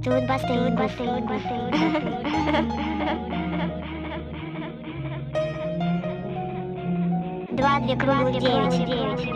Тут бассейн. 2 круглых 9.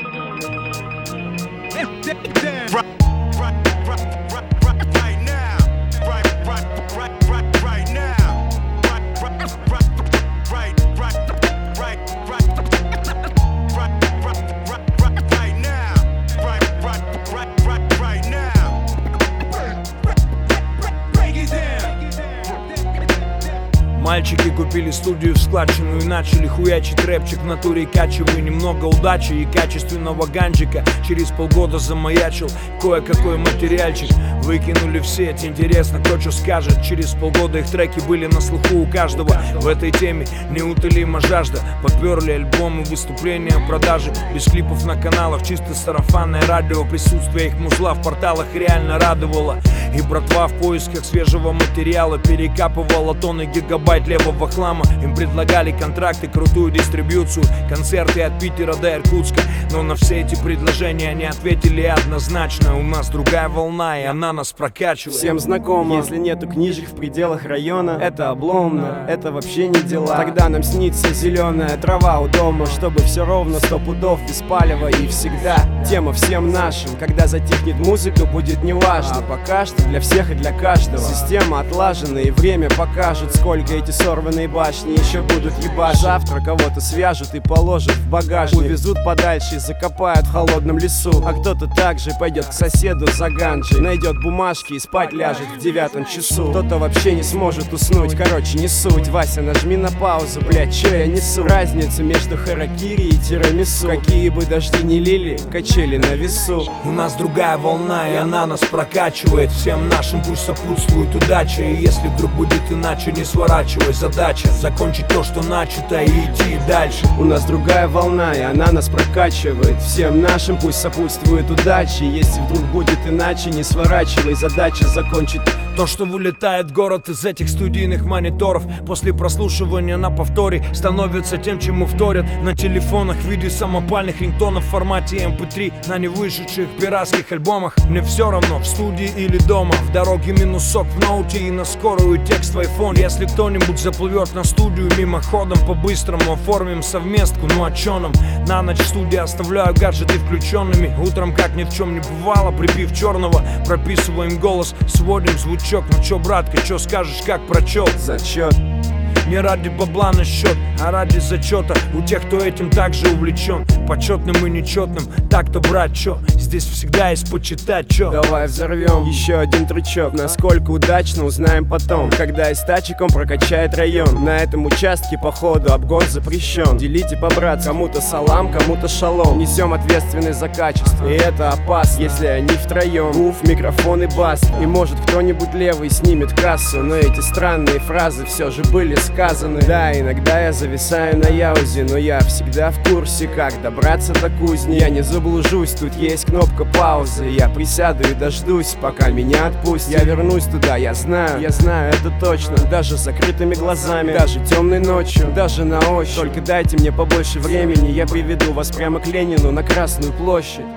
Мальчики купили студию в складчину и начали хуячить рэпчик в натуре, качивая немного удачи и качественного ганджика. Через полгода замаячил кое-какой материальчик. Выкинули в сеть, интересно, кто что скажет. Через полгода их треки были на слуху у каждого. В этой теме неутолима жажда. Подперли альбомы, выступления, продажи. Без клипов на каналах, чисто сарафанное радио. Присутствие их музла в порталах реально радовало. И братва в поисках свежего материала перекапывала тонны гигабайт левого хлама. Им предлагали контракты, крутую дистрибьюцию, концерты от Питера до Иркутска. Но на все эти предложения они ответили однозначно: у нас другая волна, и она нас прокачивает. Всем знакомо, если нету книжек в пределах района, это обломно, это вообще не дела. Тогда нам снится зеленая трава у дома, чтобы все ровно 100 пудов без палева. И всегда тема всем нашим: когда затихнет музыка, будет неважно. А пока что для всех и для каждого система отлажена, и время покажет, сколько эти сорванные башни еще будут ебать. Завтра кого-то свяжут и положат в багажник, увезут подальше и закопают в холодном лесу. А кто-то также пойдет к соседу за ганджей, найдет бумажки и спать ляжет в 9 часу. Кто-то вообще не сможет уснуть, короче, не суть. Вася, нажми на паузу, блять, чё я несу? Разница между харакири и тирамису. Какие бы дожди не лили, качели на весу. У нас другая волна, и она нас прокачивает. Всем нашим пусть сопутствует удача. И если вдруг будет иначе, не сворачивай. Задача закончить то, что начато, и идти дальше. У нас другая волна, и она нас прокачивает. Всем нашим пусть сопутствует удача. Если вдруг будет иначе, не сворачивай. Задача закончить то, что вылетает в город из этих студийных мониторов. После прослушивания на повторе становится тем, чему вторят на телефонах в виде самопальных рингтонов в формате MP3 на невышедших пиратских альбомах. Мне все равно, в студии или дома, в дороге минусок в ноуте и на скорую текст в iPhone. Если кто-нибудь заплывет на студию мимоходом, по-быстрому оформим совместку. Ну а чё нам? На ночь в студии оставляю гаджеты включенными. Утром, как ни в чем не бывало, припив черного, прописываем голос, сводим звучок. Ну чё, братка, чё скажешь, как прочел? Зачет. Не ради бабла на счет, а ради зачета у тех, кто этим также увлечен. Почетным и нечетным, так-то, брат, чё? Здесь всегда есть почитать, чё? Давай взорвем еще один трючок. Насколько удачно, узнаем потом, когда из тачек он прокачает район. На этом участке, походу, обгон запрещен. Делите по-братски, кому-то салам, кому-то шалом. Несем ответственность за качество, и это опасно, если они втроем. Уф, микрофон и бас. И может кто-нибудь левый снимет кассу. Но эти странные фразы все же были сказаны. Да, иногда я зависаю на яузе, но я всегда в курсе, как добраться до кузни. Я не заблужусь, тут есть кнопка паузы. Я присяду и дождусь, пока меня отпустят. Я вернусь туда, я знаю это точно. Даже с закрытыми глазами, даже темной ночью, даже на ощупь. Только дайте мне побольше времени, я приведу вас прямо к Ленину на Красную площадь.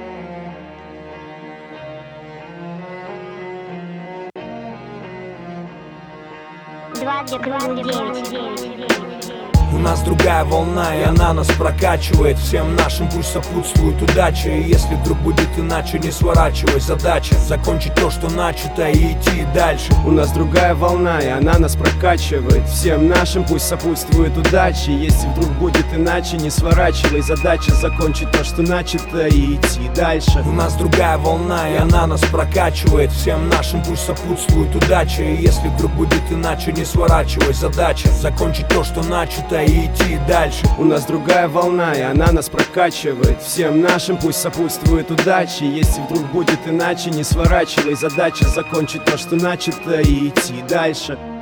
Две круглых 9. У нас другая волна, и она нас прокачивает. Всем нашим пусть сопутствует удача. И если вдруг будет иначе, не сворачивай. Задача закончить то, что начато, и идти дальше. У нас другая волна, и она нас прокачивает. Всем нашим пусть сопутствует удача. И если вдруг будет иначе, не сворачивай. Задача закончить то, что начато, и идти дальше. У нас другая волна, и она нас прокачивает. Всем нашим пусть сопутствует удача. И если вдруг будет иначе, не сворачивай. Задача закончить то, что начато, и идти дальше. У нас другая волна, и она нас прокачивает. Всем нашим пусть сопутствует удача. Если вдруг будет иначе, не сворачивай. Задача закончить то, что начато, и идти дальше.